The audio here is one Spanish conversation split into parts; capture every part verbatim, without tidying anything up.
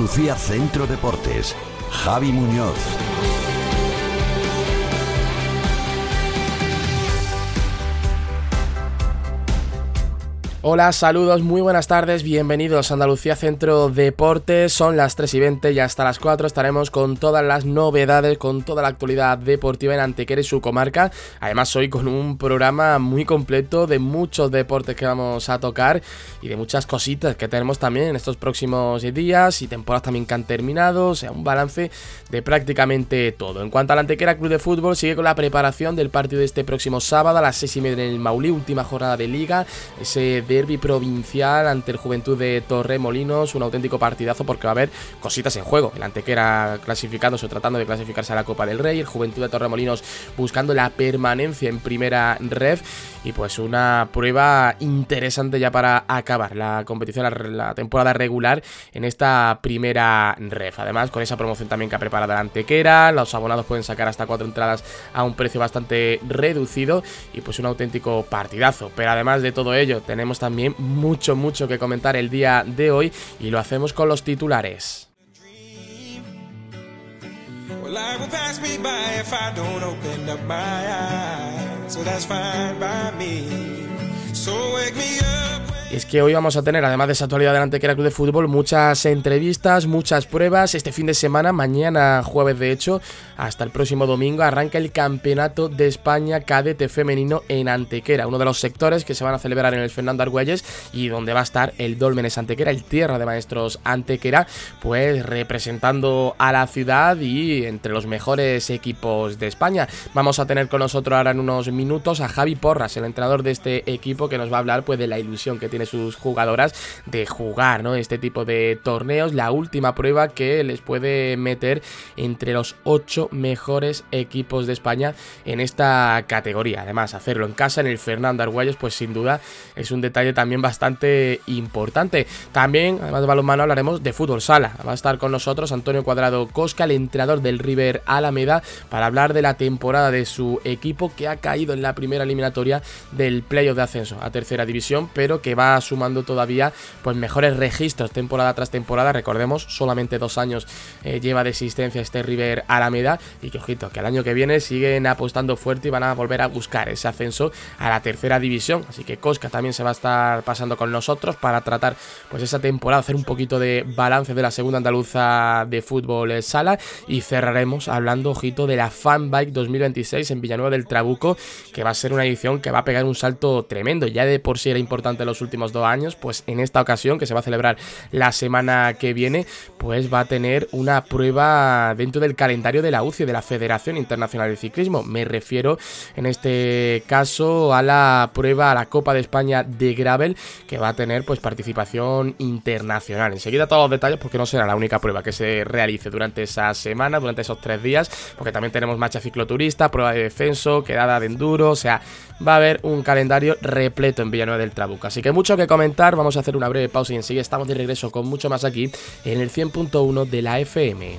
Andalucía Centro Deportes. Javi Muñoz. Hola, saludos, muy buenas tardes, bienvenidos a Andalucía Centro Deportes. Son las tres y veinte y hasta las cuatro estaremos con todas las novedades, con toda la actualidad deportiva en Antequera y su comarca. Además hoy con un programa muy completo de muchos deportes que vamos a tocar y de muchas cositas que tenemos también en estos próximos días y temporadas también que han terminado, o sea, un balance de prácticamente todo. En cuanto al Antequera Club de Fútbol, sigue con la preparación del partido de este próximo sábado a las seis y media en el Maulí, última jornada de Liga, ese derbi provincial ante el Juventud de Torremolinos, un auténtico partidazo porque va a haber cositas en juego. El Antequera clasificándose o tratando de clasificarse a la Copa del Rey, el Juventud de Torremolinos buscando la permanencia en primera ref y pues una prueba interesante ya para acabar la competición, la, la temporada regular en esta primera ref. Además con esa promoción también que ha preparado el Antequera, los abonados pueden sacar hasta cuatro entradas a un precio bastante reducido y pues un auténtico partidazo. Pero además de todo ello tenemos también mucho, mucho que comentar el día de hoy y lo hacemos con los titulares. Y es que hoy vamos a tener, además de esa actualidad del Antequera Club de Fútbol, muchas entrevistas, muchas pruebas. Este fin de semana, mañana jueves de hecho, hasta el próximo domingo, arranca el Campeonato de España Cadete Femenino en Antequera, uno de los sectores que se van a celebrar en el Fernando Argüelles y donde va a estar el Dólmenes Antequera, el Tierra de Maestros Antequera, pues representando a la ciudad y entre los mejores equipos de España. Vamos a tener con nosotros ahora en unos minutos a Javi Porras, el entrenador de este equipo, que nos va a hablar pues de la ilusión que tiene sus jugadoras de jugar, ¿no?, este tipo de torneos, la última prueba que les puede meter entre los ocho mejores equipos de España en esta categoría. Además, hacerlo en casa, en el Fernando Argüelles, pues sin duda es un detalle también bastante importante. También, además de balonmano, hablaremos de fútbol sala. Va a estar con nosotros Antonio Cuadrado Cosca, el entrenador del River Alameda, para hablar de la temporada de su equipo que ha caído en la primera eliminatoria del playoff de ascenso a tercera división, pero que va sumando todavía pues mejores registros temporada tras temporada. Recordemos, solamente dos años eh, lleva de existencia este River Alameda y que, ojito, que el año que viene siguen apostando fuerte y van a volver a buscar ese ascenso a la tercera división. Así que Cosca también se va a estar pasando con nosotros para tratar pues esa temporada, hacer un poquito de balance de la segunda andaluza de fútbol sala y cerraremos hablando, ojito, de la Fanbike dos mil veintiséis en Villanueva del Trabuco, que va a ser una edición que va a pegar un salto tremendo. Ya de por sí era importante en los últimos dos años, pues en esta ocasión, que se va a celebrar la semana que viene, pues va a tener una prueba dentro del calendario de la U C I, de la Federación Internacional de Ciclismo. Me refiero en este caso a la prueba, a la Copa de España de Gravel, que va a tener pues participación internacional. Enseguida todos los detalles, porque no será la única prueba que se realice durante esa semana, durante esos tres días, porque también tenemos marcha cicloturista, prueba de descenso, quedada de enduro, o sea, va a haber un calendario repleto en Villanueva del Trabuco. Así que mucho que comentar, vamos a hacer una breve pausa y enseguida estamos de regreso con mucho más aquí en el cien punto uno de la F M.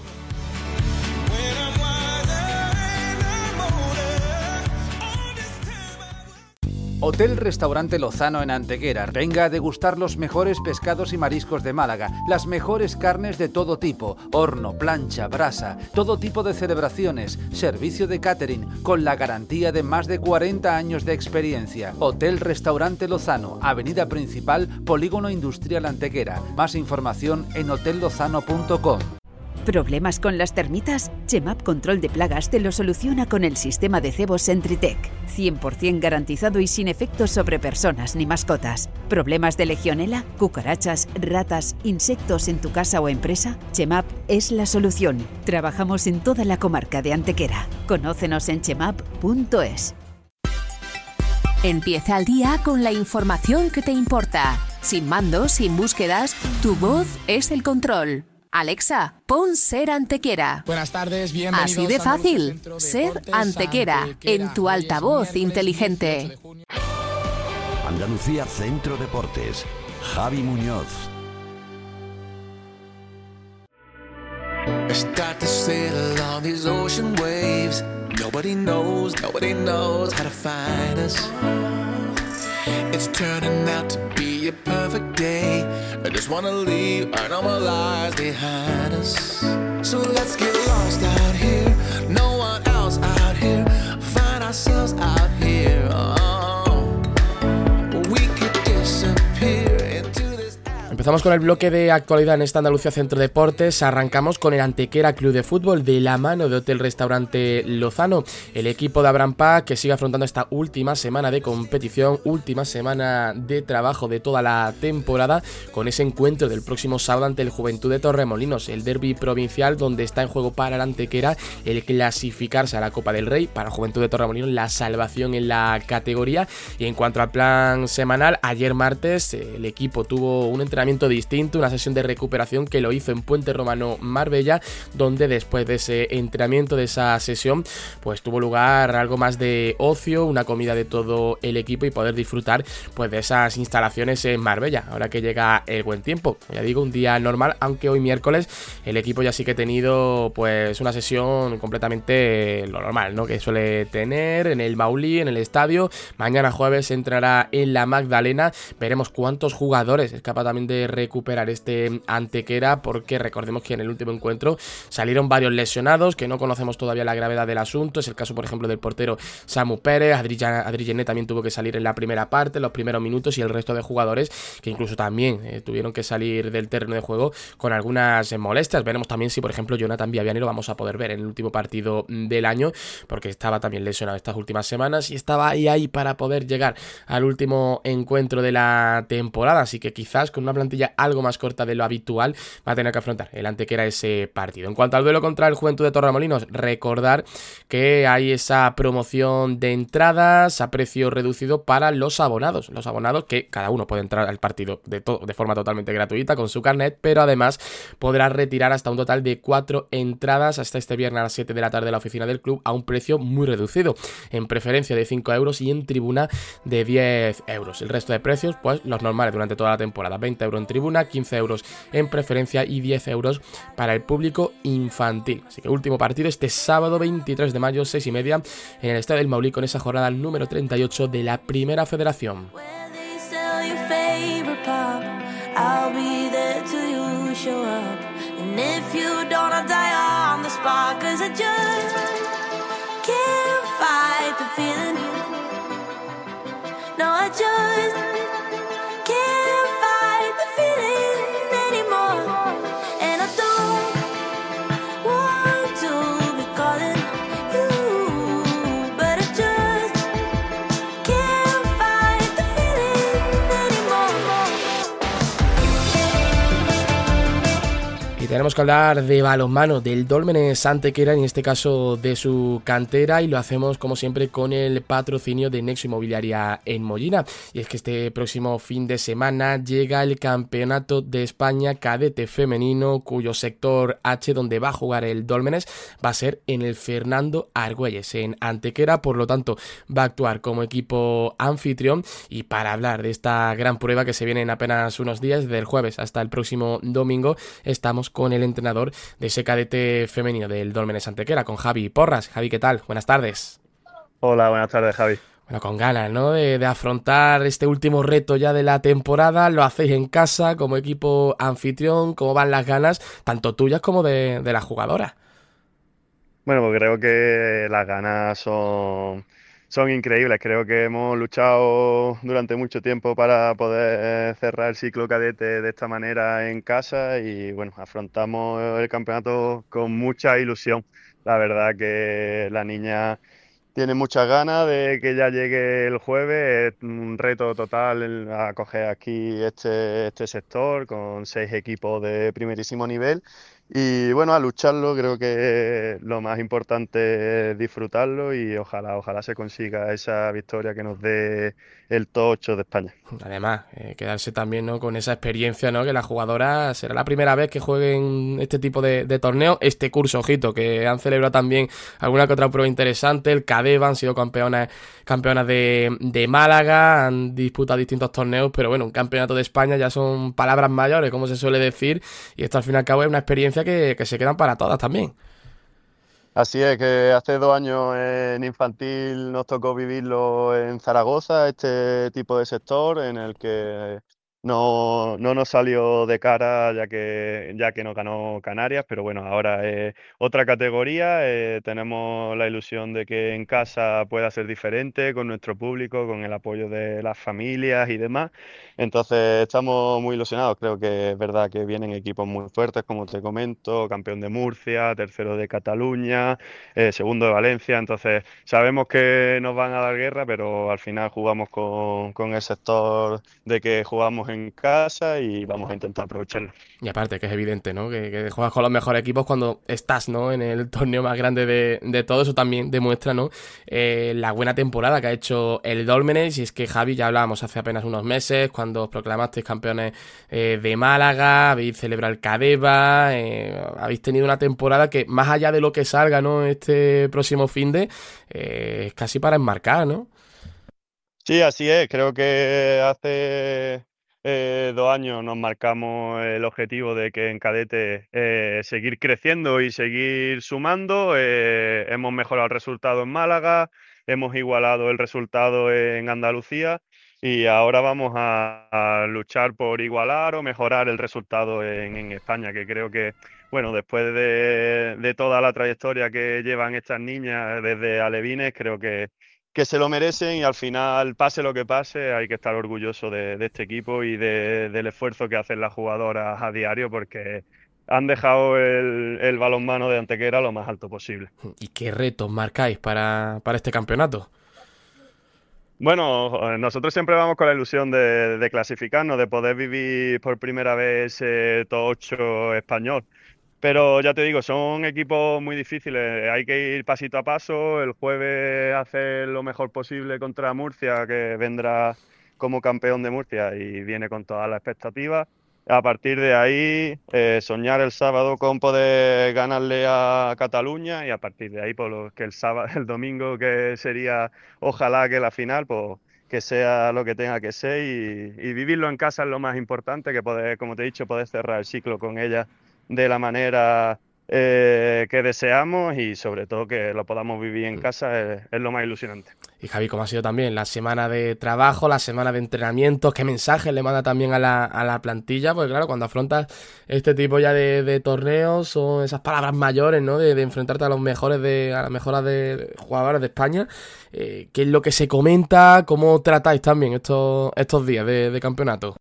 Hotel Restaurante Lozano en Antequera. Venga a degustar los mejores pescados y mariscos de Málaga, las mejores carnes de todo tipo, horno, plancha, brasa, todo tipo de celebraciones, servicio de catering, con la garantía de más de cuarenta años de experiencia. Hotel Restaurante Lozano, Avenida Principal, Polígono Industrial Antequera. Más información en hotel lozano punto com. ¿Problemas con las termitas? Chemap Control de Plagas te lo soluciona con el sistema de cebos Sentritech. cien por ciento garantizado y sin efectos sobre personas ni mascotas. ¿Problemas de legionela, cucarachas, ratas, insectos en tu casa o empresa? Chemap es la solución. Trabajamos en toda la comarca de Antequera. Conócenos en chemap punto es. Empieza el día con la información que te importa. Sin mandos, sin búsquedas, tu voz es el control. Alexa, pon Ser Antequera. Buenas tardes, bienvenidos. Así de fácil, Ser Antequera, en tu altavoz inteligente. Andalucía Centro Deportes. Javi Muñoz. Start to sail on these ocean waves. Nobody knows, nobody knows how to find us. It's turning out to be a perfect day. just wanna leave our normal lives behind us. So let's get lost out here, no one else out here, find ourselves out here. Oh, we could disappear into this. Empezamos con el bloque de actualidad en esta Andalucía Centro Deportes. Arrancamos con el Antequera Club de Fútbol de la mano de Hotel Restaurante Lozano. El equipo de Abraham Paz que sigue afrontando esta última semana de competición, última semana de trabajo de toda la temporada, con ese encuentro del próximo sábado ante el Juventud de Torremolinos, el derbi provincial donde está en juego para el Antequera el clasificarse a la Copa del Rey, para Juventud de Torremolinos la salvación en la categoría. Y en cuanto al plan semanal, ayer martes el equipo tuvo un entrenamiento distinto, una sesión de recuperación que lo hizo en Puente Romano, Marbella, donde después de ese entrenamiento, de esa sesión, pues tuvo lugar algo más de ocio, una comida de todo el equipo y poder disfrutar pues de esas instalaciones en Marbella, ahora que llega el buen tiempo. Ya digo, un día normal, aunque hoy miércoles el equipo ya sí que ha tenido pues una sesión completamente lo normal, ¿no?, que suele tener en el Maulí, en el estadio. Mañana jueves entrará en la Magdalena, veremos cuántos jugadores es capaz también de recuperar este Antequera, porque recordemos que en el último encuentro salieron varios lesionados que no conocemos todavía la gravedad del asunto. Es el caso, por ejemplo, del portero Samu Pérez. Adri, Adri Gené también tuvo que salir en la primera parte, en los primeros minutos, y el resto de jugadores que incluso también eh, tuvieron que salir del terreno de juego con algunas eh, molestias. Veremos también si, por ejemplo, Jonathan Viaviani lo vamos a poder ver en el último partido del año, porque estaba también lesionado estas últimas semanas y estaba ahí ahí para poder llegar al último encuentro de la temporada, así que quizás con una plantilla algo más corta de lo habitual va a tener que afrontar el Antequera ese partido. En cuanto al duelo contra el Juventud de Torremolinos, recordar que hay esa promoción de entradas a precio reducido para los abonados, los abonados que cada uno puede entrar al partido de, to- de forma totalmente gratuita con su carnet, pero además podrá retirar hasta un total de cuatro entradas hasta este viernes a las siete de la tarde en la oficina del club a un precio muy reducido, en preferencia de cinco euros y en tribuna de diez euros. El resto de precios, pues los normales durante toda la temporada: veinte euros en tribuna, quince euros en preferencia y diez euros para el público infantil. Así que último partido este sábado veintitrés de mayo, seis y media, en el Estadio del Maulí, con esa jornada número treinta y ocho de la Primera Federación. Tenemos que hablar de balonmano, del Dólmenes Antequera, en este caso de su cantera, y lo hacemos como siempre con el patrocinio de Nexo Inmobiliaria en Mollina. Y es que este próximo fin de semana llega el Campeonato de España Cadete Femenino, cuyo sector H, donde va a jugar el Dólmenes, va a ser en el Fernando Argüelles, en Antequera. Por lo tanto, va a actuar como equipo anfitrión. Y para hablar de esta gran prueba que se viene en apenas unos días, del jueves hasta el próximo domingo, estamos con con el entrenador de ese cadete femenino del Dólmenes Antequera, con Javi Porras. Javi, ¿qué tal? Buenas tardes. Hola, buenas tardes, Javi. Bueno, con ganas, ¿no?, de, de afrontar este último reto ya de la temporada. Lo hacéis en casa, como equipo anfitrión. ¿Cómo van las ganas, tanto tuyas como de, de las jugadoras? Bueno, pues creo que las ganas son, son increíbles. Creo que hemos luchado durante mucho tiempo para poder cerrar el ciclo cadete de esta manera en casa y bueno, afrontamos el campeonato con mucha ilusión. La verdad que la niña tiene muchas ganas de que ya llegue el jueves. Es un reto total el acoger aquí este, este sector con seis equipos de primerísimo nivel. Y bueno, a lucharlo, creo que lo más importante es disfrutarlo y ojalá, ojalá se consiga esa victoria que nos dé el top ocho de España. Además, eh, quedarse también, ¿no?, con esa experiencia, ¿no?, que las jugadoras será la primera vez que jueguen este tipo de, de torneo. Este curso, ojito, que han celebrado también alguna que otra prueba interesante. El Cadeva han sido campeonas, campeonas de, de Málaga, han disputado distintos torneos, pero bueno, un campeonato de España ya son palabras mayores, como se suele decir, y esto al fin y al cabo es una experiencia que, que se quedan para todas también. Así es, que hace dos años en infantil nos tocó vivirlo en Zaragoza, este tipo de sector en el que no, no nos salió de cara ya que, ya que nos ganó Canarias, pero bueno, ahora es otra categoría, eh, tenemos la ilusión de que en casa pueda ser diferente con nuestro público, con el apoyo de las familias y demás. Entonces estamos muy ilusionados, creo que es verdad que vienen equipos muy fuertes, como te comento, campeón de Murcia, tercero de Cataluña, eh, segundo de Valencia, entonces sabemos que nos van a dar guerra, pero al final jugamos con, con el sector de que jugamos en casa y vamos a intentar aprovecharlo. Y aparte, que es evidente, ¿no? Que, que juegas con los mejores equipos cuando estás, ¿no? En el torneo más grande de, de todo. Eso también demuestra, ¿no? Eh, la buena temporada que ha hecho el Dólmenes. Y es que, Javi, ya hablábamos hace apenas unos meses, cuando os proclamasteis campeones eh, de Málaga, habéis celebrado el Cadeva, eh, habéis tenido una temporada que, más allá de lo que salga, ¿no? Este próximo finde, eh, es casi para enmarcar, ¿no? Sí, así es. Creo que hace eh, dos años nos marcamos el objetivo de que en cadete eh, seguir creciendo y seguir sumando. Eh, hemos mejorado el resultado en Málaga, hemos igualado el resultado en Andalucía y ahora vamos a, a luchar por igualar o mejorar el resultado en, en España, que creo que, bueno, después de, de toda la trayectoria que llevan estas niñas desde alevines, creo que que se lo merecen y al final, pase lo que pase, hay que estar orgulloso de, de este equipo y de- del esfuerzo que hacen las jugadoras a diario porque han dejado el, el balonmano de Antequera lo más alto posible. ¿Y qué retos marcáis para, para este campeonato? Bueno, eh, nosotros siempre vamos con la ilusión de, de clasificarnos, de poder vivir por primera vez eh, top ocho español. Pero ya te digo, son equipos muy difíciles, hay que ir pasito a paso. El jueves hacer lo mejor posible contra Murcia, que vendrá como campeón de Murcia y viene con todas las expectativas. A partir de ahí, eh, soñar el sábado con poder ganarle a Cataluña y a partir de ahí, por lo que el sábado, el domingo, que sería ojalá que la final, pues que sea lo que tenga que ser y, y vivirlo en casa es lo más importante, que poder, como te he dicho, poder cerrar el ciclo con ella de la manera eh, que deseamos y sobre todo que lo podamos vivir en casa es, es lo más ilusionante. Y Javi, ¿cómo ha sido también la semana de trabajo, la semana de entrenamientos? ¿Qué mensajes le manda también a la, a la plantilla? Porque claro, cuando afrontas este tipo ya de, de torneos, son esas palabras mayores, ¿no? De, de enfrentarte a los mejores de, a las mejores de jugadores de España. Eh, ¿qué es lo que se comenta? ¿Cómo tratáis también estos, estos días de, de campeonato?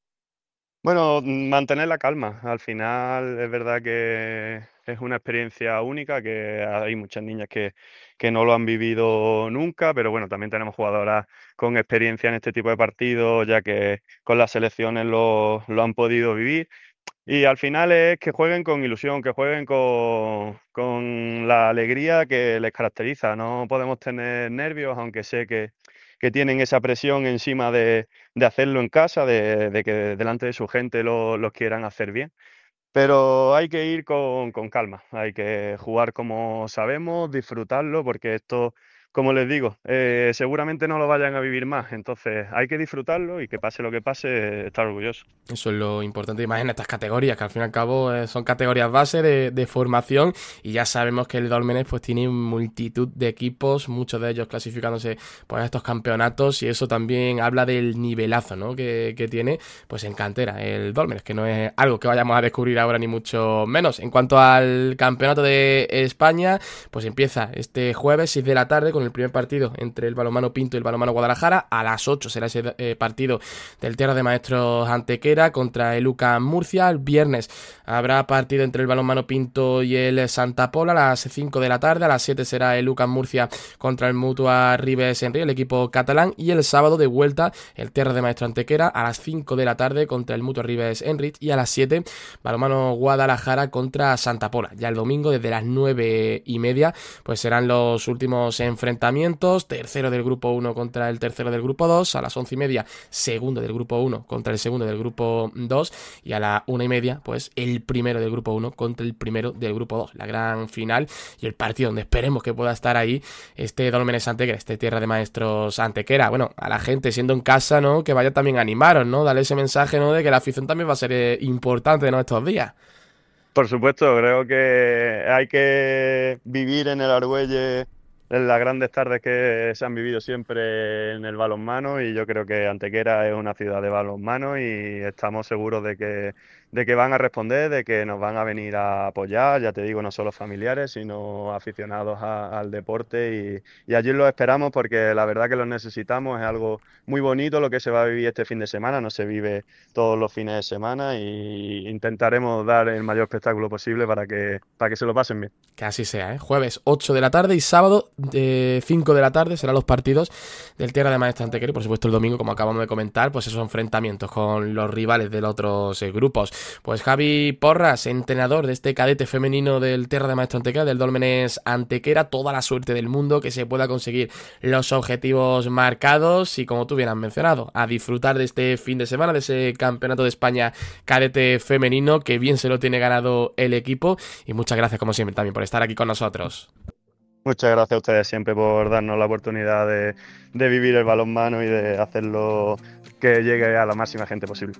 Bueno, mantener la calma. Al final es verdad que es una experiencia única, que hay muchas niñas que, que no lo han vivido nunca, pero bueno, también tenemos jugadoras con experiencia en este tipo de partidos, ya que con las selecciones lo, lo han podido vivir. Y al final es que jueguen con ilusión, que jueguen con, con la alegría que les caracteriza. No podemos tener nervios, aunque sé que, que tienen esa presión encima de, de hacerlo en casa, de, de que delante de su gente lo, lo quieran hacer bien. Pero hay que ir con, con calma, hay que jugar como sabemos, disfrutarlo, porque esto, como les digo, eh, seguramente no lo vayan a vivir más. Entonces hay que disfrutarlo y que pase lo que pase, estar orgulloso. Eso es lo importante, y más en estas categorías, que al fin y al cabo eh, son categorías base de, de formación, y ya sabemos que el Dólmenes pues tiene multitud de equipos, muchos de ellos clasificándose pues, a estos campeonatos, y eso también habla del nivelazo, ¿no? que, que tiene pues en cantera el Dólmenes, que no es algo que vayamos a descubrir ahora ni mucho menos. En cuanto al campeonato de España, pues empieza este jueves seis de la tarde con el primer partido entre el Balonmano Pinto y el Balonmano Guadalajara. A las ocho será ese eh, partido del Tierra de Maestros Antequera contra el U C A M Murcia. El viernes habrá partido entre el Balonmano Pinto y el Santa Pola a las cinco de la tarde. A las siete será el U C A M Murcia contra el Mutua Ribes Enri, el equipo catalán. Y el sábado de vuelta el Tierra de Maestros Antequera a las cinco de la tarde contra el Mutua Ribes Enri. Y a las siete Balonmano Guadalajara contra Santa Pola. Ya el domingo desde las nueve y media pues serán los últimos enfrentamientos. Tercero del grupo uno contra el tercero del grupo dos. A las once y media segundo del grupo uno contra el segundo del grupo dos, y a la una y media pues el primero del grupo uno contra el primero del grupo dos, la gran final y el partido donde esperemos que pueda estar ahí este Dólmenes Antequera, este Tierra de Maestros Antequera. Bueno, a la gente siendo en casa, ¿no? Que vaya también a animaros, ¿no? Darle ese mensaje, ¿no? De que la afición también va a ser eh, importante, ¿no? Estos días. Por supuesto, creo que hay que vivir en el Argüelles las grandes tardes que se han vivido siempre en el balonmano, y yo creo que Antequera es una ciudad de balonmano y estamos seguros de que, de que van a responder, de que nos van a venir a apoyar, ya te digo, no solo familiares, sino aficionados a- al deporte, y, y allí los esperamos porque la verdad que los necesitamos. Es algo muy bonito lo que se va a vivir este fin de semana, no se vive todos los fines de semana, y intentaremos dar el mayor espectáculo posible para que, para que se lo pasen bien. Que así sea, ¿eh? Jueves ocho de la tarde y sábado de cinco de la tarde serán los partidos del Tierra de Maestre Antequera, y por supuesto el domingo, como acabamos de comentar, pues esos enfrentamientos con los rivales de los otros eh, grupos. Pues Javi Porras, entrenador de este cadete femenino del Tierra de Maestre Antequera, del Dólmenes Antequera, toda la suerte del mundo, que se pueda conseguir los objetivos marcados y, como tú bien has mencionado, a disfrutar de este fin de semana, de ese Campeonato de España cadete femenino, que bien se lo tiene ganado el equipo. Y muchas gracias, como siempre, también por estar aquí con nosotros. Muchas gracias a ustedes siempre por darnos la oportunidad de, de vivir el balonmano y de hacerlo que llegue a la máxima gente posible.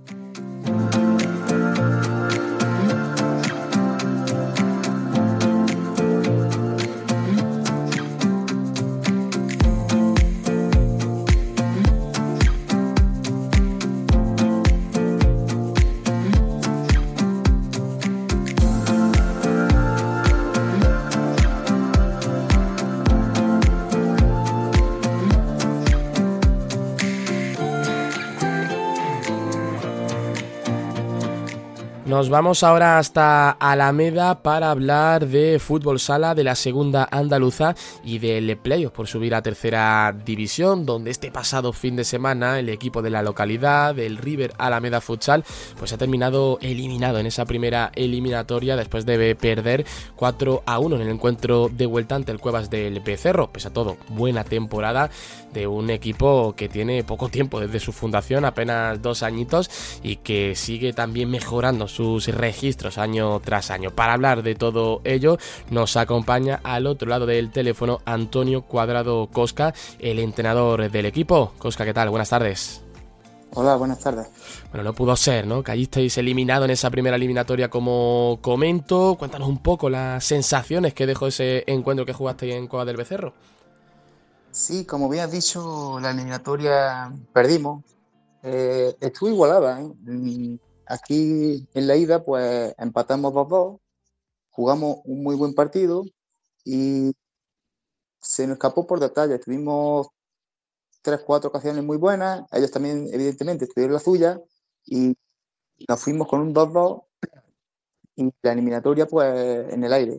Nos vamos ahora hasta Alameda para hablar de fútbol sala, de la segunda andaluza y del playoff por subir a tercera división, donde este pasado fin de semana el equipo de la localidad, del River Alameda Futsal, pues ha terminado eliminado en esa primera eliminatoria después de perder cuatro a uno en el encuentro de vuelta ante el Cuevas del Becerro. Pese a todo, buena temporada de un equipo que tiene poco tiempo desde su fundación, apenas dos añitos, y que sigue también mejorando sus registros año tras año. Para hablar de todo ello nos acompaña al otro lado del teléfono Antonio Cuadrado Cosca, el entrenador del equipo. Cosca, ¿qué tal? Buenas tardes. Hola, buenas tardes. Bueno, no pudo ser, ¿no? Caísteis eliminado en esa primera eliminatoria, como comento. Cuéntanos un poco las sensaciones que dejó ese encuentro que jugasteis en Cuevas del Becerro. Sí, como bien has dicho, la eliminatoria perdimos. Eh, estuvo igualada, ¿eh? Mm, Aquí en la ida, pues empatamos dos dos, jugamos un muy buen partido y se nos escapó por detalles. Tuvimos tres, cuatro ocasiones muy buenas, ellos también, evidentemente, tuvieron la suya y nos fuimos con un dos dos y la eliminatoria, pues en el aire.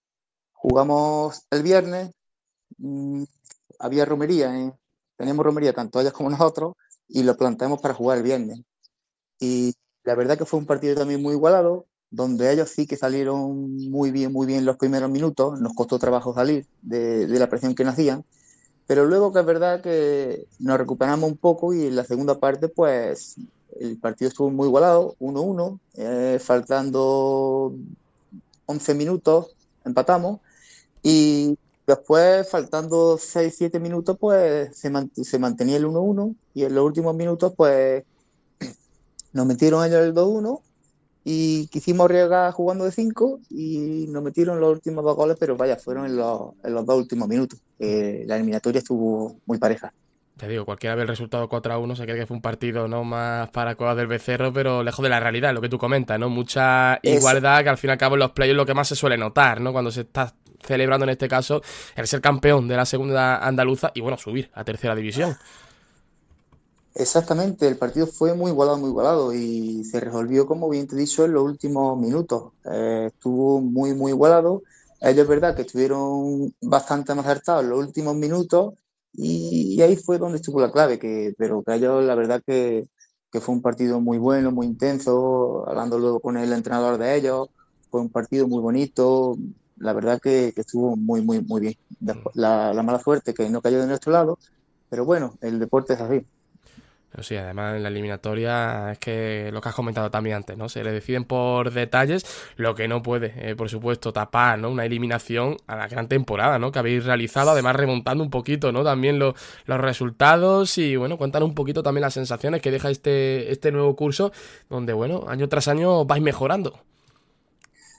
Jugamos el viernes. mm, Había romería, ¿eh? Teníamos romería tanto ellas como nosotros y lo planteamos para jugar el viernes. Y la verdad que fue un partido también muy igualado, donde ellos sí que salieron muy bien, muy bien los primeros minutos. Nos costó trabajo salir de, de la presión que nos hacían, pero luego que es verdad que nos recuperamos un poco y en la segunda parte pues el partido estuvo muy igualado, uno uno, eh, faltando once minutos empatamos y después faltando seis siete minutos pues se, mant- se mantenía el uno uno y en los últimos minutos pues nos metieron ellos el dos uno y quisimos arriesgar jugando de cinco y nos metieron los últimos dos goles, pero vaya, fueron en los, en los dos últimos minutos. Eh, la eliminatoria estuvo muy pareja. Te digo, cualquiera ve el resultado cuatro a uno, se cree que fue un partido no más para Cuevas del Becerro, pero lejos de la realidad, lo que tú comentas, ¿no? Mucha Es- igualdad, que al fin y al cabo en los playoffs es lo que más se suele notar, ¿no? Cuando se está celebrando en este caso el ser campeón de la segunda andaluza y, bueno, subir a tercera división. Exactamente, el partido fue muy igualado, muy igualado y se resolvió, como bien te he dicho, en los últimos minutos. Eh, estuvo muy, muy igualado. Ellos es verdad que estuvieron bastante más acertados en los últimos minutos y, y ahí fue donde estuvo la clave, que, pero que ellos la verdad que, que fue un partido muy bueno, muy intenso, hablando luego con el entrenador de ellos, fue un partido muy bonito, la verdad que, que estuvo muy, muy, muy bien. Después, la, la mala suerte que no cayó de nuestro lado, pero bueno, el deporte es así. Pero sí, además en la eliminatoria es que lo que has comentado también antes, ¿no? Se le deciden por detalles, lo que no puede, eh, por supuesto, tapar, ¿no? Una eliminación a la gran temporada, ¿no? Que habéis realizado, además remontando un poquito, ¿no? También lo, los resultados y, bueno, cuéntanos un poquito también las sensaciones que deja este, este nuevo curso, donde, bueno, año tras año vais mejorando.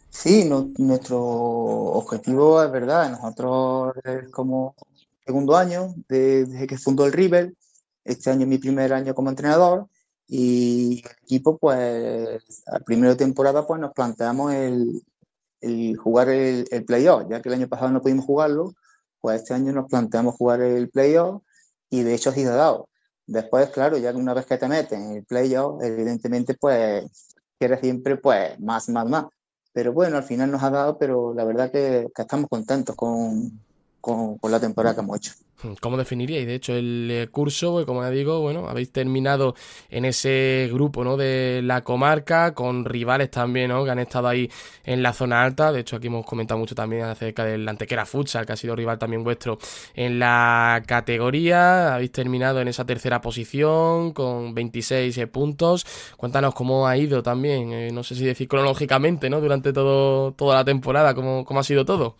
Sí, no- nuestro objetivo es verdad. Nosotros es como segundo año de- desde que fundó el River. Este año es mi primer año como entrenador y el equipo, pues, al primero de temporada, pues nos planteamos el, el jugar el, el playoff, ya que el año pasado no pudimos jugarlo, pues este año nos planteamos jugar el playoff y de hecho ha sido dado. Después, claro, ya que una vez que te metes en el playoff, evidentemente, pues quieres siempre pues más, más, más. Pero bueno, al final nos ha dado, pero la verdad que, que estamos contentos con, con, con la temporada que hemos hecho. ¿Cómo definiríais, de hecho, el eh, curso? Pues, como ya digo, bueno, habéis terminado en ese grupo, ¿no?, de la comarca, con rivales también, ¿no?, que han estado ahí en la zona alta. De hecho, aquí hemos comentado mucho también acerca del Antequera Futsal, que ha sido rival también vuestro en la categoría. Habéis terminado en esa tercera posición con veintiséis eh, puntos. Cuéntanos cómo ha ido también, eh, no sé si decir cronológicamente, ¿no?, durante todo, toda la temporada, cómo, cómo ha sido todo.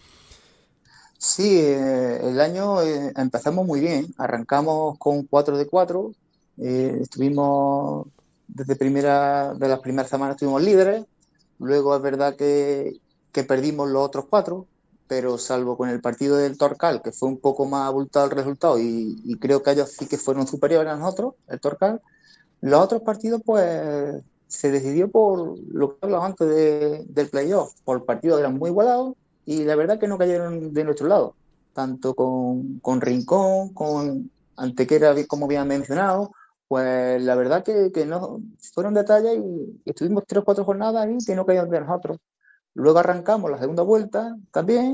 Sí, eh, el año eh, empezamos muy bien. Arrancamos con cuatro de cuatro. Eh, estuvimos desde primera, de las primeras semanas estuvimos líderes. Luego es verdad que, que perdimos los otros cuatro, pero salvo con el partido del Torcal, que fue un poco más abultado el resultado y, y creo que ellos sí que fueron superiores a nosotros, el Torcal. Los otros partidos, pues, se decidió por lo que hablaba antes de- del playoff, por partidos que eran muy igualados y la verdad que no cayeron de nuestro lado, tanto con, con Rincón, con Antequera, como bien mencionado, pues la verdad que, que no fueron detalles y, y estuvimos tres o cuatro jornadas ahí que no cayeron de nosotros. Luego arrancamos la segunda vuelta también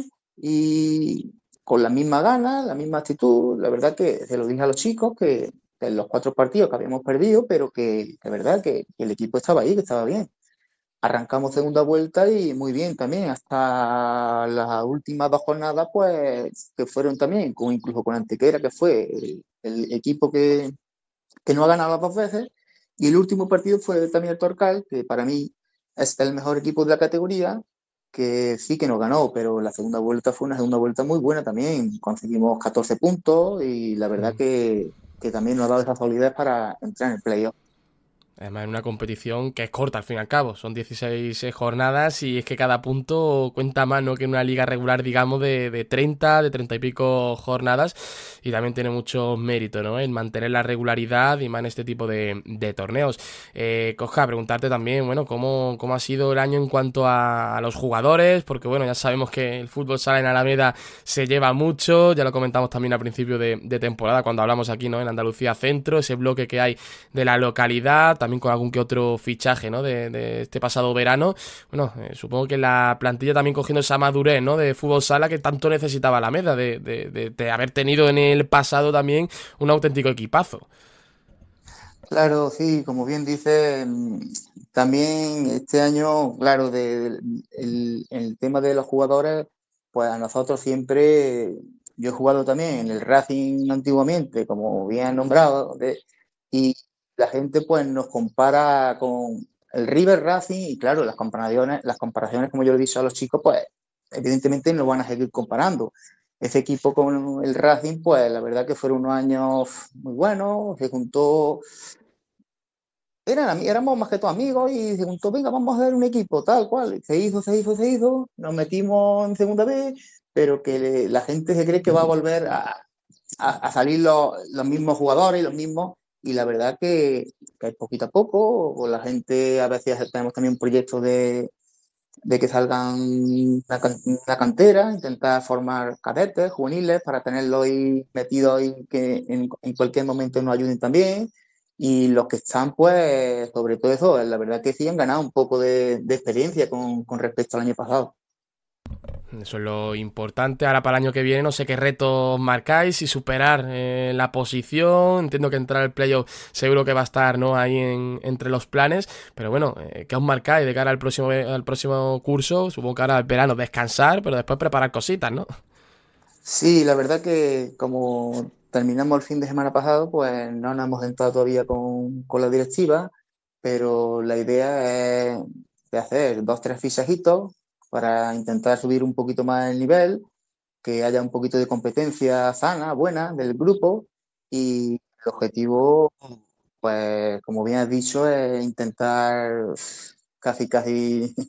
y con la misma gana, la misma actitud. La verdad que se lo dije a los chicos que, que en los cuatro partidos que habíamos perdido, pero que de verdad que, que el equipo estaba ahí, que estaba bien. Arrancamos segunda vuelta y muy bien también, hasta las últimas dos jornadas, pues que fueron también, con, incluso con Antequera, que fue el, el equipo que, que no ha ganado las dos veces. Y el último partido fue también el Torcal, que para mí es el mejor equipo de la categoría, que sí que nos ganó, pero la segunda vuelta fue una segunda vuelta muy buena también. Conseguimos catorce puntos y la verdad que, que también nos ha dado esa solidez para entrar en el playoff. Además, en una competición que es corta al fin y al cabo, son dieciséis eh, jornadas y es que cada punto cuenta más, ¿no?, que en una liga regular, digamos, de, de treinta, de treinta y pico jornadas, y también tiene mucho mérito, ¿no?, en mantener la regularidad y más en este tipo de, de torneos. Eh, Cosca, preguntarte también, bueno, cómo, cómo ha sido el año en cuanto a, a los jugadores, porque bueno, ya sabemos que el fútbol sala en Alameda se lleva mucho, ya lo comentamos también al principio de, de temporada cuando hablamos aquí, ¿no?, en Andalucía Centro, ese bloque que hay de la localidad, también con algún que otro fichaje, ¿no?, de, de este pasado verano. Bueno, eh, supongo que la plantilla también cogiendo esa madurez, ¿no?, de fútbol sala que tanto necesitaba la Alameda, de, de, de, de haber tenido en el pasado también un auténtico equipazo. Claro, sí, como bien dice, mm, también este año, claro, de, el, el tema de los jugadores, pues a nosotros siempre, yo he jugado también en el Racing antiguamente, como bien nombrado, de- y la gente pues nos compara con el River Racing y claro, las comparaciones, las comparaciones, como yo le he dicho a los chicos, pues evidentemente nos van a seguir comparando. Ese equipo con el Racing, pues la verdad que fueron unos años muy buenos, se juntó. Eran, ami- éramos más que todos amigos y se juntó, venga, vamos a hacer un equipo, tal cual. Se hizo, se hizo, se hizo, nos metimos en segunda vez, pero que le- la gente se cree que va a volver a, a- a salir los, los mismos jugadores y los mismos, y la verdad que, que poquito a poco, o la gente a veces tenemos también proyectos de, de que salgan una, can- una cantera, intentar formar cadetes, juveniles, para tenerlos ahí metidos y que en, en cualquier momento nos ayuden también. Y los que están, pues, sobre todo eso, la verdad que sí han ganado un poco de, de experiencia con, con respecto al año pasado. Eso es lo importante. Ahora para el año que viene no sé qué retos marcáis y superar eh, la posición. Entiendo que entrar al playoff seguro que va a estar, ¿no?, ahí en, entre los planes. Pero bueno, eh, ¿qué os marcáis de cara al próximo, al próximo curso? Supongo que ahora el verano descansar, pero después preparar cositas, ¿no? Sí, la verdad que como terminamos el fin de semana pasado, pues no nos hemos sentado todavía con, con la directiva, pero la idea es de hacer dos, tres fichajitos para intentar subir un poquito más el nivel, que haya un poquito de competencia sana, buena del grupo y el objetivo, pues como bien has dicho, es intentar casi, casi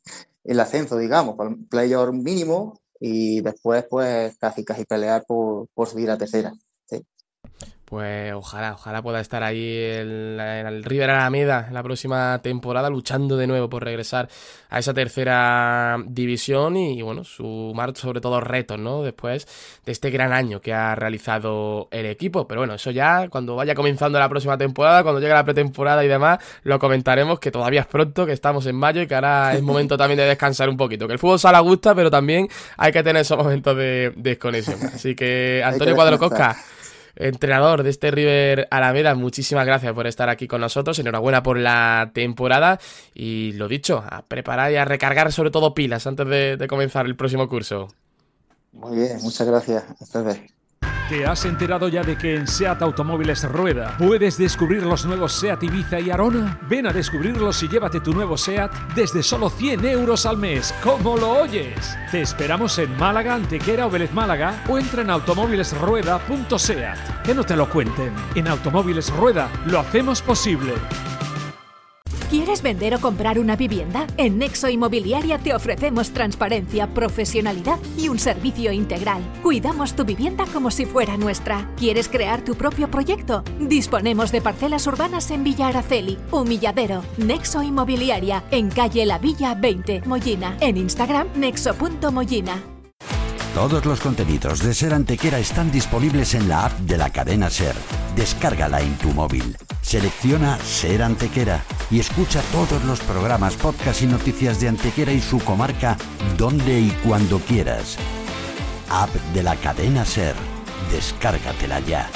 el ascenso, digamos, para el playoff mínimo y después pues casi casi pelear por, por subir a tercera. Sí. Pues ojalá, ojalá pueda estar ahí el, el River Alameda en la próxima temporada luchando de nuevo por regresar a esa tercera división y, bueno, sumar sobre todo retos, ¿no? Después de este gran año que ha realizado el equipo. Pero bueno, eso ya cuando vaya comenzando la próxima temporada, cuando llegue la pretemporada y demás, lo comentaremos, que todavía es pronto, que estamos en mayo y que ahora es momento también de descansar un poquito. Que el fútbol sala gusta, pero también hay que tener esos momentos de desconexión. Así que, Antonio Cuadrocosca, entrenador de este River Alameda, muchísimas gracias por estar aquí con nosotros, enhorabuena por la temporada y lo dicho, a preparar y a recargar sobre todo pilas antes de, de comenzar el próximo curso. Muy bien, muchas gracias. Hasta luego. ¿Te has enterado ya de que en SEAT Automóviles Rueda puedes descubrir los nuevos SEAT Ibiza y Arona? Ven a descubrirlos y llévate tu nuevo SEAT desde solo cien euros al mes. ¿Cómo lo oyes? Te esperamos en Málaga, Antequera o Vélez Málaga o entra en automóviles rueda punto seat. Que no te lo cuenten. En Automóviles Rueda lo hacemos posible. ¿Quieres vender o comprar una vivienda? En Nexo Inmobiliaria te ofrecemos transparencia, profesionalidad y un servicio integral. Cuidamos tu vivienda como si fuera nuestra. ¿Quieres crear tu propio proyecto? Disponemos de parcelas urbanas en Villa Araceli, Humilladero. Nexo Inmobiliaria, en calle La Villa veinte, Mollina. En Instagram, nexo punto mollina. Todos los contenidos de SER Antequera están disponibles en la app de la cadena SER. Descárgala en tu móvil. Selecciona SER Antequera y escucha todos los programas, podcasts y noticias de Antequera y su comarca donde y cuando quieras. App de la cadena SER. Descárgatela ya.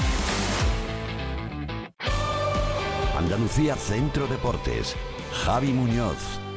Andalucía Centro Deportes. Javi Muñoz.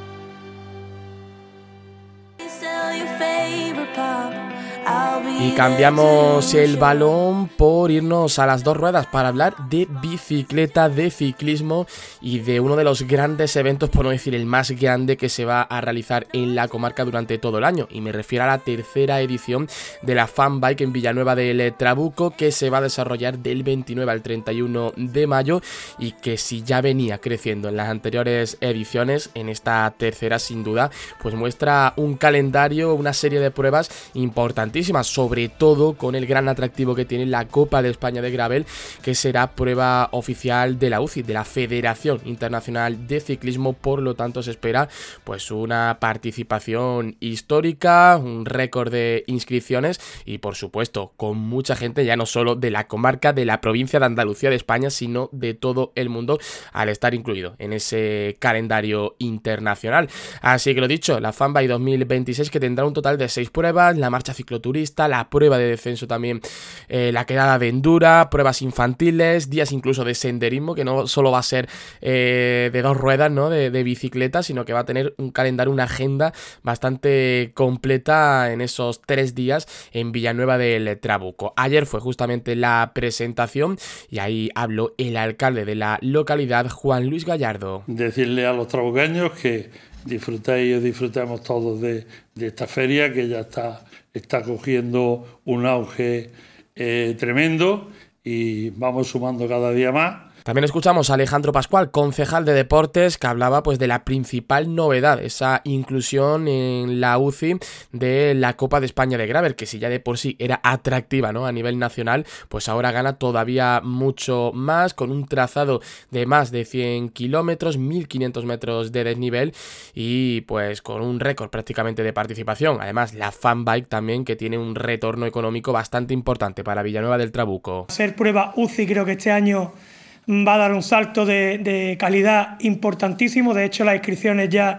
Y cambiamos el balón por irnos a las dos ruedas para hablar de bicicleta, de ciclismo y de uno de los grandes eventos, por no decir el más grande, que se va a realizar en la comarca durante todo el año. Y me refiero a la tercera edición de la Fan Bike en Villanueva del Trabuco, que se va a desarrollar del veintinueve al treinta y uno de mayo y que si ya venía creciendo en las anteriores ediciones, en esta tercera sin duda, pues muestra un calendario, una serie de pruebas importantes, sobre todo con el gran atractivo que tiene la Copa de España de Gravel, que será prueba oficial de la U C I, de la Federación Internacional de Ciclismo. Por lo tanto se espera pues una participación histórica, un récord de inscripciones y por supuesto con mucha gente, ya no solo de la comarca, de la provincia de Andalucía de España, sino de todo el mundo, al estar incluido en ese calendario internacional. Así que lo dicho, la Fan Bike dos mil veintiséis, que tendrá un total de seis pruebas: la marcha cicloturista, la prueba de descenso también, eh, la quedada de endura, pruebas infantiles, días incluso de senderismo, que no solo va a ser eh, de dos ruedas, ¿no? de, de bicicleta, sino que va a tener un calendario, una agenda bastante completa en esos tres días en Villanueva del Trabuco. Ayer fue justamente la presentación y ahí habló el alcalde de la localidad, Juan Luis Gallardo. Decirle a los trabucaños que disfrutéis y disfrutemos todos de, de esta feria, que ya está está cogiendo un auge eh, tremendo y vamos sumando cada día más. También escuchamos a Alejandro Pascual, concejal de deportes, que hablaba pues de la principal novedad, esa inclusión en la U C I de la Copa de España de Gravel, que si ya de por sí era atractiva, ¿no? A nivel nacional, pues ahora gana todavía mucho más, con un trazado de más de cien kilómetros, mil quinientos metros de desnivel y pues con un récord prácticamente de participación. Además, la Fan Bike también, que tiene un retorno económico bastante importante para Villanueva del Trabuco. Ser prueba U C I creo que este año va a dar un salto de, de calidad importantísimo. De hecho, las inscripciones ya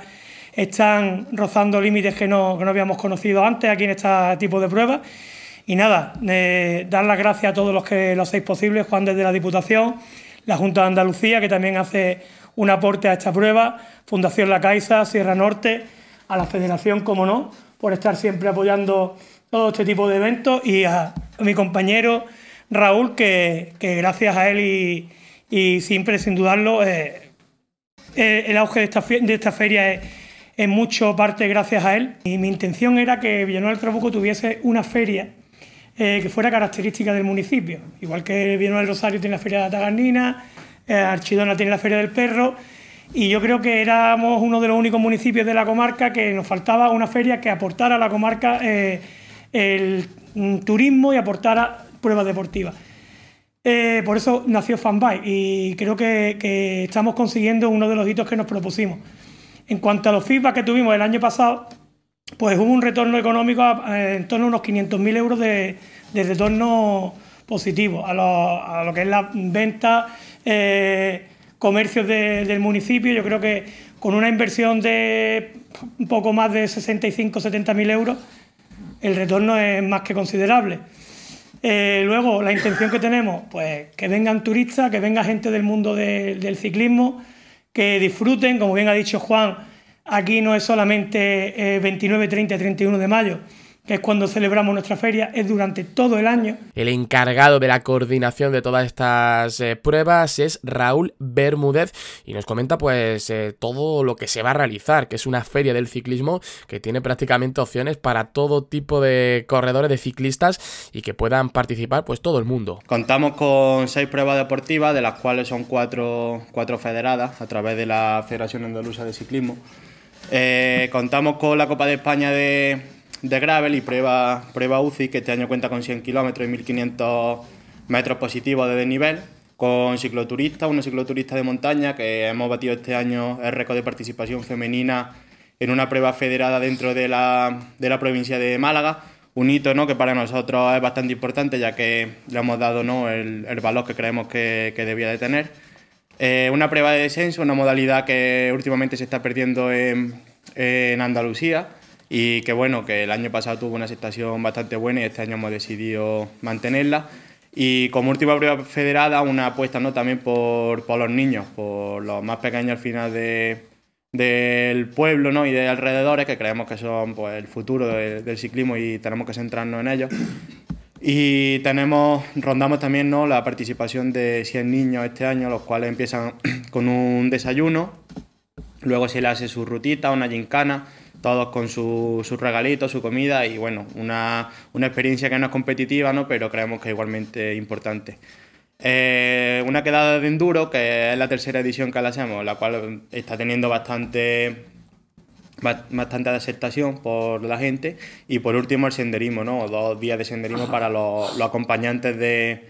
están rozando límites que no, que no habíamos conocido antes aquí en este tipo de pruebas. Y nada, eh, dar las gracias a todos los que lo hacéis posible, Juan desde la Diputación, la Junta de Andalucía, que también hace un aporte a esta prueba, Fundación La Caixa, Sierra Norte, a la Federación, como no, por estar siempre apoyando todo este tipo de eventos, y a, a mi compañero Raúl, que, que gracias a él y Y siempre, sin dudarlo, eh, eh, el auge de esta, de esta feria es, es mucho parte gracias a él. Y mi intención era que Villanueva del Trabuco tuviese una feria eh, que fuera característica del municipio. Igual que Villanueva del Rosario tiene la feria de la Tagarnina, eh, Archidona tiene la feria del perro, y yo creo que éramos uno de los únicos municipios de la comarca que nos faltaba una feria que aportara a la comarca eh, el mm, turismo y aportara pruebas deportivas. Eh, por eso nació Fanbike y creo que, que estamos consiguiendo uno de los hitos que nos propusimos. En cuanto a los feedback que tuvimos el año pasado, pues hubo un retorno económico eh, en torno a unos quinientos mil euros de, de retorno positivo a lo, a lo que es la venta, eh, comercios de, del municipio. Yo creo que con una inversión de un poco más de sesenta y cinco a setenta mil euros, el retorno es más que considerable. Eh, luego, la intención que tenemos, pues que vengan turistas, que venga gente del mundo de, del ciclismo, que disfruten, como bien ha dicho Juan, aquí no es solamente eh, veintinueve, treinta y treinta y uno de mayo, que es cuando celebramos nuestra feria, es durante todo el año. El encargado de la coordinación de todas estas eh, pruebas es Raúl Bermúdez y nos comenta pues eh, todo lo que se va a realizar, que es una feria del ciclismo que tiene prácticamente opciones para todo tipo de corredores, de ciclistas, y que puedan participar pues todo el mundo. Contamos con seis pruebas deportivas, de las cuales son cuatro, cuatro federadas a través de la Federación Andaluza de Ciclismo. Eh, contamos con la Copa de España de de gravel y prueba, prueba U C I, que este año cuenta con cien kilómetros y mil quinientos metros positivos de desnivel, con cicloturistas, una cicloturista de montaña, que hemos batido este año el récord de participación femenina en una prueba federada dentro de la, de la provincia de Málaga, un hito, ¿no?, que para nosotros es bastante importante, ya que le hemos dado, ¿no?, el, el valor que creemos que, que debía de tener. Eh, una prueba de descenso, una modalidad que últimamente se está perdiendo en, en Andalucía, y que bueno, que el año pasado tuvo una aceptación bastante buena y este año hemos decidido mantenerla. Y como última prueba federada, una apuesta, ¿no?, también por, por los niños, por los más pequeños al final de, del pueblo, ¿no?, y de alrededores, que creemos que son pues el futuro de, del ciclismo y tenemos que centrarnos en ellos. Y tenemos, rondamos también, ¿no?, la participación de cien niños este año, los cuales empiezan con un desayuno, luego se le hace su rutita, una gincana, todos con sus su regalitos, su comida y bueno, una, una experiencia que no es competitiva, ¿no?, pero creemos que es igualmente importante. Eh, una quedada de enduro, que es la tercera edición que la hacemos, la cual está teniendo bastante, bastante aceptación por la gente. Y por último el senderismo, ¿no?, dos días de senderismo para los, los acompañantes de,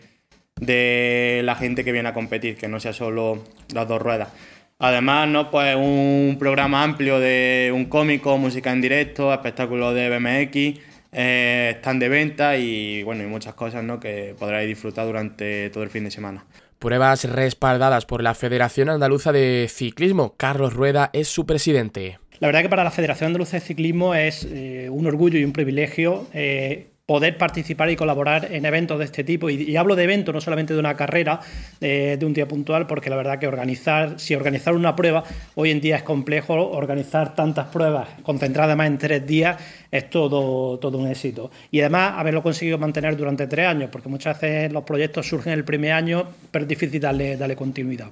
de la gente que viene a competir, que no sea solo las dos ruedas. Además, ¿no?, pues un programa amplio de un cómico, música en directo, espectáculos de B M X, eh, stand de venta y bueno, y muchas cosas, ¿no?, que podréis disfrutar durante todo el fin de semana. Pruebas respaldadas por la Federación Andaluza de Ciclismo. Carlos Rueda es su presidente. La verdad que para la Federación Andaluza de Ciclismo es eh, un orgullo y un privilegio eh, poder participar y colaborar en eventos de este tipo. Y, y hablo de eventos, no solamente de una carrera, eh, de un día puntual, porque la verdad que organizar, si organizar una prueba hoy en día es complejo, organizar tantas pruebas concentradas además en tres días es todo, todo un éxito. Y además haberlo conseguido mantener durante tres años, porque muchas veces los proyectos surgen el primer año, pero es difícil darle, darle continuidad.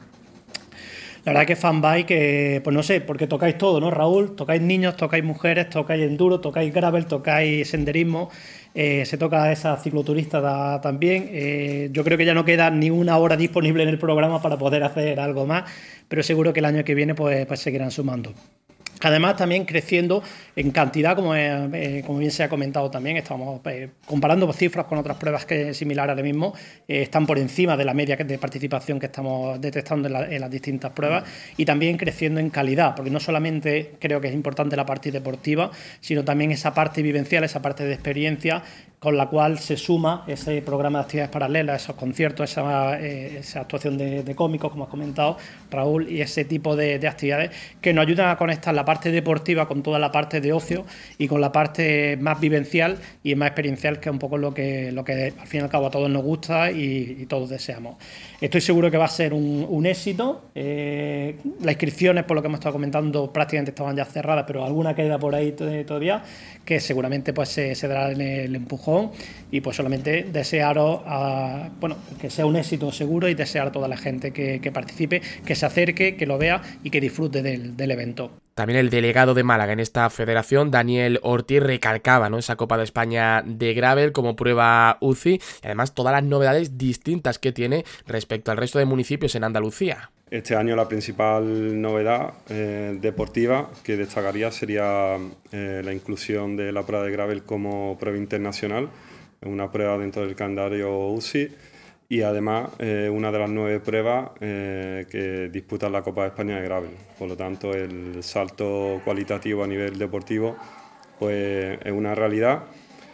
La verdad que Fanbike, que, pues no sé, porque tocáis todo, ¿no, Raúl? Tocáis niños, tocáis mujeres, tocáis enduro, tocáis gravel, tocáis senderismo, eh, se toca esa cicloturista da, también. Eh, yo creo que ya no queda ni una hora disponible en el programa para poder hacer algo más, pero seguro que el año que viene pues, pues seguirán sumando. Además, también creciendo en cantidad, como, eh, como bien se ha comentado también, estamos eh, comparando cifras con otras pruebas que similares ahora mismo, eh, están por encima de la media de participación que estamos detectando en, la, en las distintas pruebas, y también creciendo en calidad, porque no solamente creo que es importante la parte deportiva, sino también esa parte vivencial, esa parte de experiencia, con la cual se suma ese programa de actividades paralelas, esos conciertos, esa, eh, esa actuación de, de cómicos, como has comentado, Raúl, y ese tipo de, de actividades que nos ayudan a conectar la parte deportiva con toda la parte de ocio y con la parte más vivencial y más experiencial, que es un poco lo que, lo que al fin y al cabo a todos nos gusta y, y todos deseamos. Estoy seguro que va a ser un, un éxito. Eh, las inscripciones, por lo que hemos estado comentando, prácticamente estaban ya cerradas, pero alguna queda por ahí todavía, que seguramente pues se, se dará el, el empujón. Y pues solamente desearos a, bueno, que sea un éxito seguro y desear a toda la gente que, que participe, que se acerque, que lo vea y que disfrute del, del evento. También el delegado de Málaga en esta federación, Daniel Ortiz, recalcaba, ¿no?, esa Copa de España de gravel como prueba U C I y además todas las novedades distintas que tiene respecto al resto de municipios en Andalucía. Este año la principal novedad eh, deportiva que destacaría sería eh, la inclusión de la prueba de gravel como prueba internacional, una prueba dentro del calendario U C I y además eh, una de las nueve pruebas eh, que disputan la Copa de España de gravel. Por lo tanto, el salto cualitativo a nivel deportivo pues, es una realidad.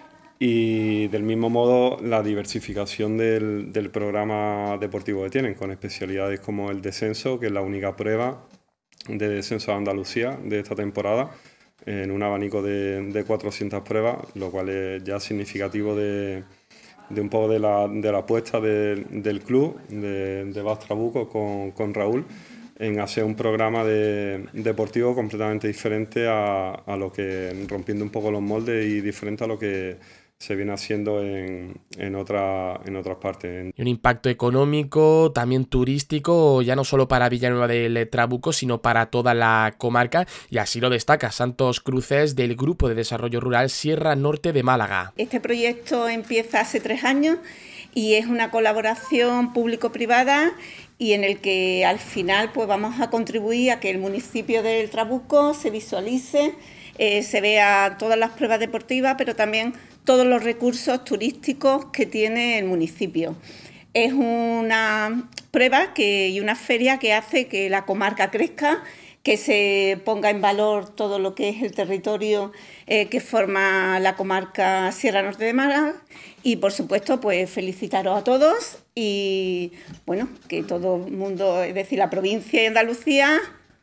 Y del mismo modo la diversificación del, del programa deportivo que tienen, con especialidades como el descenso, que es la única prueba de descenso a Andalucía de esta temporada, en un abanico de, de cuatrocientas pruebas, lo cual es ya significativo de, de un poco de la, de la apuesta de, del club, de, de Bas Trabuco con, con Raúl, en hacer un programa de, deportivo completamente diferente a, a lo que, rompiendo un poco los moldes y diferente a lo que se viene haciendo en, en, otra, en otras partes. Y un impacto económico, también turístico, ya no solo para Villanueva del Trabuco, sino para toda la comarca, y así lo destaca Santos Cruces del Grupo de Desarrollo Rural Sierra Norte de Málaga. Este proyecto empieza hace tres años y es una colaboración público-privada y en el que al final pues vamos a contribuir a que el municipio del Trabuco se visualice, eh, se vea todas las pruebas deportivas, pero también todos los recursos turísticos que tiene el municipio. Es una prueba que, y una feria que hace que la comarca crezca, que se ponga en valor todo lo que es el territorio eh, que forma la comarca Sierra Norte de Málaga y, por supuesto, pues felicitaros a todos y, bueno, que todo el mundo, es decir, la provincia y Andalucía,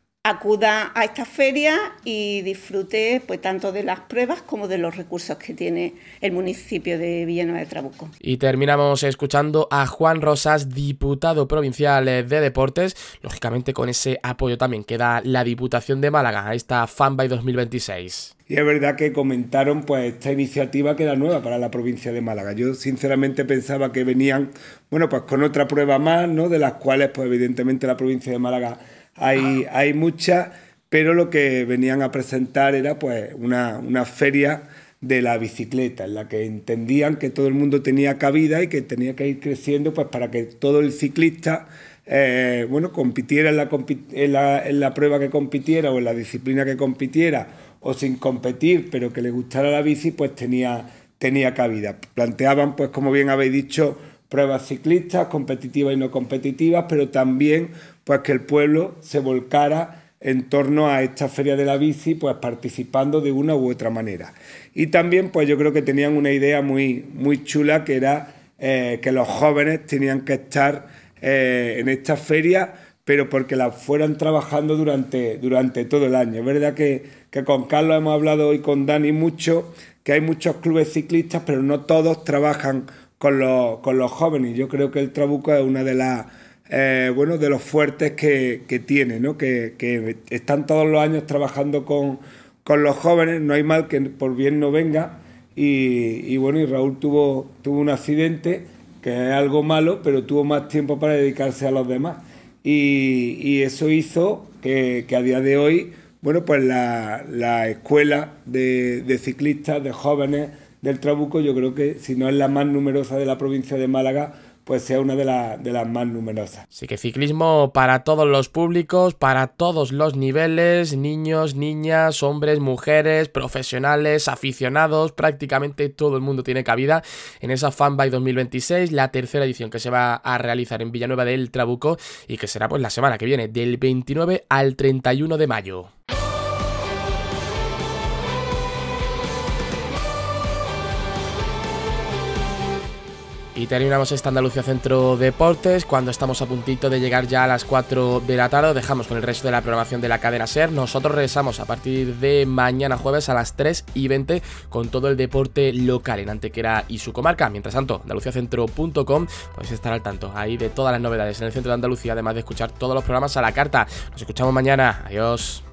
acuda a esta feria y disfrute pues tanto de las pruebas como de los recursos que tiene el municipio de Villanueva de Trabuco. Y terminamos escuchando a Juan Rosas, diputado provincial de Deportes, lógicamente con ese apoyo también que da la Diputación de Málaga a esta FanBike dos mil veintiséis. Y es verdad que comentaron pues esta iniciativa que era nueva para la provincia de Málaga. Yo sinceramente pensaba que venían, bueno, pues con otra prueba más, ¿no?, de las cuales pues evidentemente la provincia de Málaga Hay, hay muchas, pero lo que venían a presentar era pues una, una feria de la bicicleta, en la que entendían que todo el mundo tenía cabida y que tenía que ir creciendo pues para que todo el ciclista eh, bueno, compitiera en la, en, la, en la prueba que compitiera o en la disciplina que compitiera o sin competir, pero que le gustara la bici, pues tenía, tenía cabida. Planteaban, pues como bien habéis dicho, pruebas ciclistas, competitivas y no competitivas, pero también pues que el pueblo se volcara en torno a esta feria de la bici, pues participando de una u otra manera. Y también pues yo creo que tenían una idea muy, muy chula, que era eh, que los jóvenes tenían que estar eh, en esta feria, pero porque la fueran trabajando durante, durante todo el año. Es verdad que, que con Carlos hemos hablado hoy con Dani mucho, que hay muchos clubes ciclistas, pero no todos trabajan con los, con los jóvenes. Yo creo que el Trabuco es una de las Eh, bueno, de los fuertes que, que tiene, ¿no? Que, que están todos los años trabajando con, con los jóvenes, no hay mal que por bien no venga, y, y bueno, y Raúl tuvo, tuvo un accidente, que es algo malo, pero tuvo más tiempo para dedicarse a los demás, y, y eso hizo que, que a día de hoy, bueno, pues la, la escuela de, de ciclistas, de jóvenes del Trabuco, yo creo que si no es la más numerosa de la provincia de Málaga, pues sea una de, la, de las más numerosas. Así que ciclismo para todos los públicos, para todos los niveles, niños, niñas, hombres, mujeres, profesionales, aficionados, prácticamente todo el mundo tiene cabida en esa FanBike dos mil veintiséis, la tercera edición que se va a realizar en Villanueva del Trabuco y que será pues la semana que viene, del veintinueve al treinta y uno de mayo. Y terminamos esta Andalucía Centro Deportes cuando estamos a puntito de llegar ya a las cuatro de la tarde. Dejamos con el resto de la programación de la cadena SER. Nosotros regresamos a partir de mañana jueves a las tres y veinte con todo el deporte local en Antequera y su comarca. Mientras tanto, andalucía centro punto com podéis estar al tanto ahí de todas las novedades en el centro de Andalucía, además de escuchar todos los programas a la carta. Nos escuchamos mañana. Adiós.